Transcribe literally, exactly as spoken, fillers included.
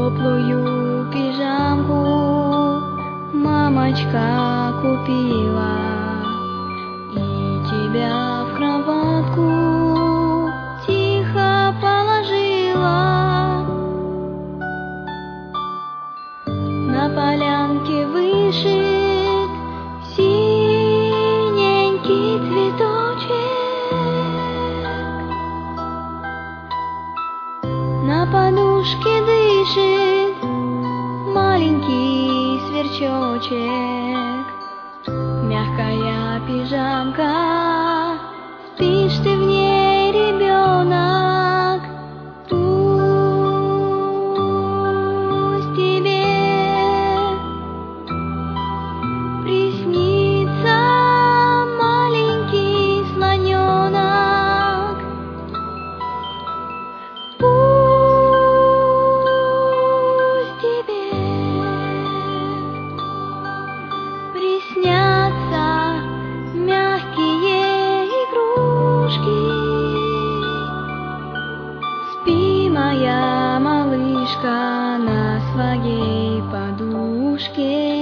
теплую пижамку мамочка купила, и тебя в кроватку тихо положила. На полянке вышит синенький цветочек, на подушке дышит маленький сверчочек. Мягкая пижамка, спишь ты в ней, ребенок, пусть тебе приснится маленький слоненок. Пусть тебе приснятся мягкие игрушки. Спи, моя малышка, на своей подушке.